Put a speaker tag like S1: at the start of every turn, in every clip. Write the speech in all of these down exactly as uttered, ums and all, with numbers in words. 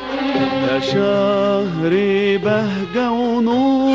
S1: يا شهري بهجة ونور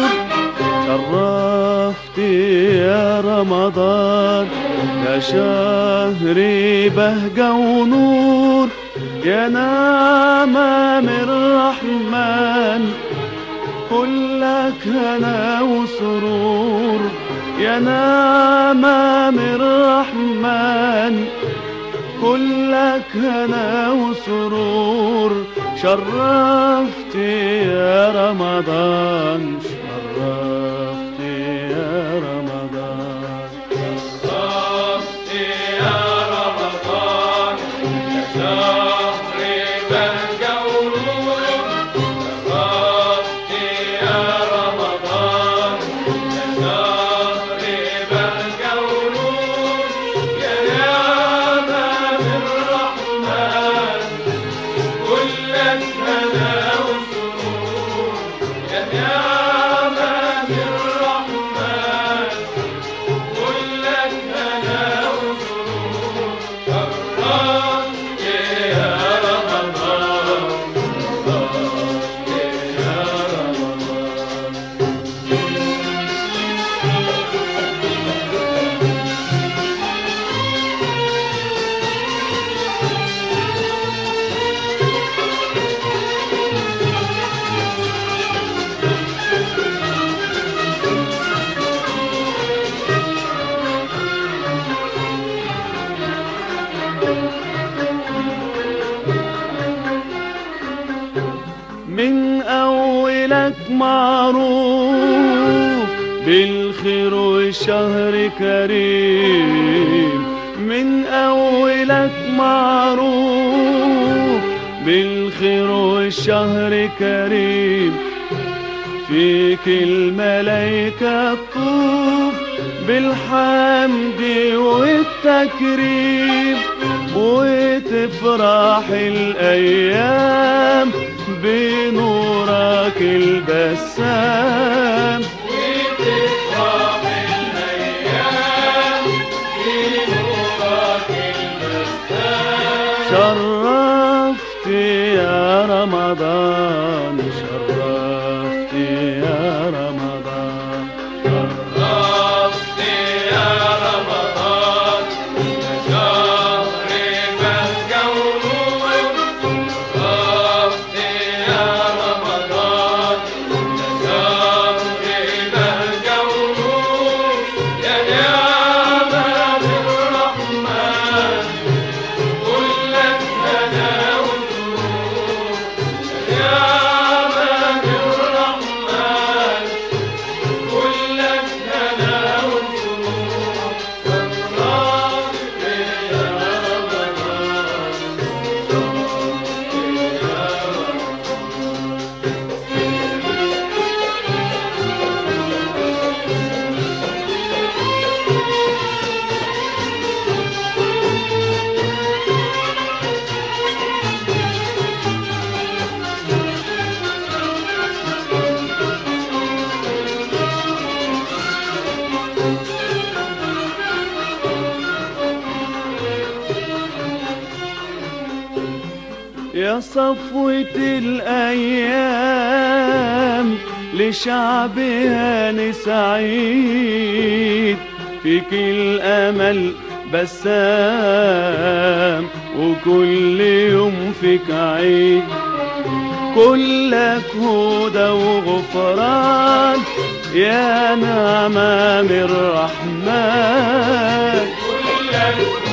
S1: شرفت يا رمضان. يا شهري بهجة ونور يا نعمة من الرحمن، كلك هنا وسرور يا نعمة من الرحمن، كلك هنا وسرور. شرفت يا رمضان، شرفت يا رمضان،
S2: شرفت يا رمضان. يا شهري بهجة ونور شرفت يا رمضان. يا شهري بهجة ونور يا نعمة من الرحمن، كلك هنا وسرور يا نعمة من الرحمن، كلك هنا وسرور. شرفت يا رمضان، شرفت يا رمضان.
S1: من أولك معروف بالخير والشهر كريم، من أولك معروف بالخير والشهر كريم. فيك الملايكة تطوف بالحمد والتكريم، وتفرح الأيام بنورك البسام،
S2: وتفرح الأيام بنورك البسام.
S1: شرفت يا رمضان، شرفت يا رمضان،
S2: شرفت يا رمضان. يا شهري بهجة ونور شرفت يا رمضان. يا شهري بهجة ونور يا نعمة من الرحمن، كلك هنا وسرور يا نعمة من الرحمن، كلك هنا وسرور. شرفت يا رمضان، شرفت يا
S1: يا صفوة الأيام لشعبها سعيد. فيك الأمل بسام وكل يوم فيك عيد، كلك هدى وغفران يا نعمة من الرحمن،
S2: كلك